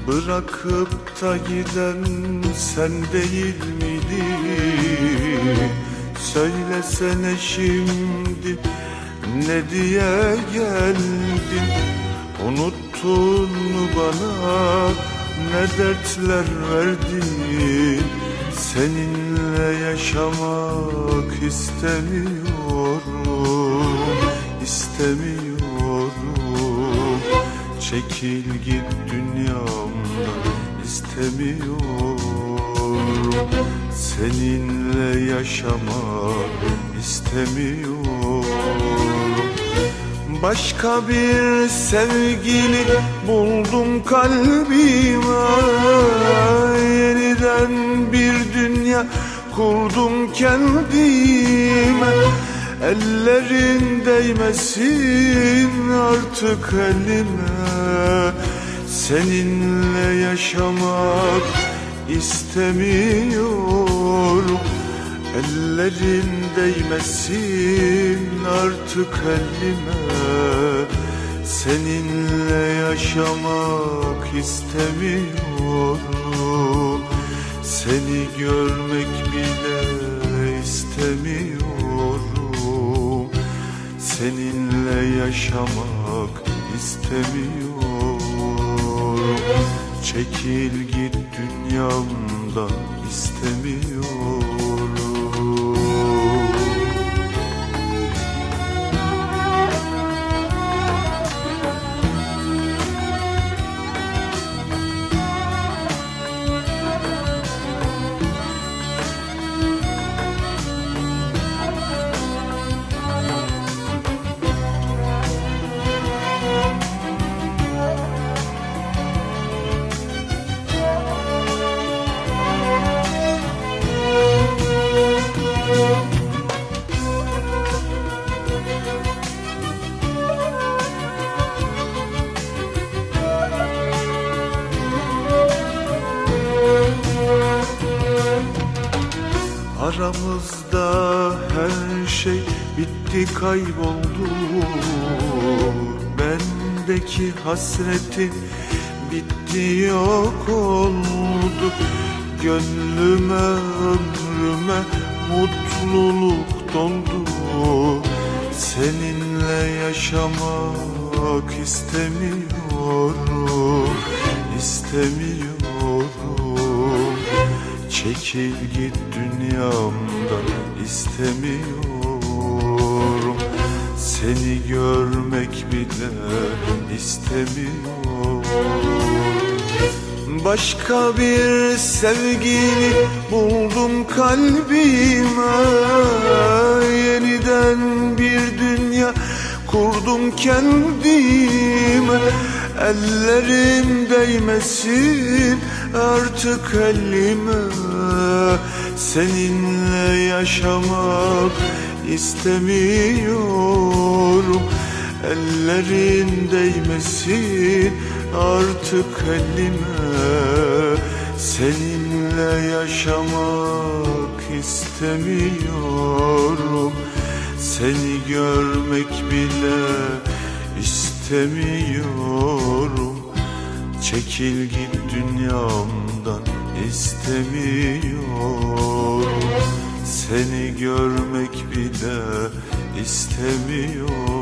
Bırakıp da giden sen değil miydin? Söylesene şimdi ne diye geldin? Unuttun mu bana ne dertler verdin? Seninle yaşamak istemiyorum, istemiyorum. Çekil git dünyamdan, istemiyorum. Seninle yaşamak istemiyorum. Başka bir sevgili buldum kalbime, yeniden bir dünya kurdum kendime. Ellerin değmesin artık elime, seninle yaşamak istemiyorum. Ellerin değmesin artık elime, seninle yaşamak istemiyorum. Seni görmek bile istemiyorum. Seninle yaşamak istemiyorum. Çekil git dünyamdan, istemiyorum. Aramızda her şey bitti, kayboldu. Bendeki hasretin bitti, yok oldu. Gönlüme, ömrüme mutluluk doldu. Seninle yaşamak istemiyorum, istemiyorum. Çekil git dünyamdan, istemiyorum. Seni görmek bile istemiyorum. Başka bir sevgili buldum kalbime, yeniden bir dünya kurdum kendime. Ellerim değmesin artık elime, seninle yaşamak istemiyorum. Ellerin değmesin artık elime, seninle yaşamak istemiyorum. Seni görmek bile istemiyorum. Çekil git dünyamdan, istemiyorum. Seni görmek bile istemiyorum.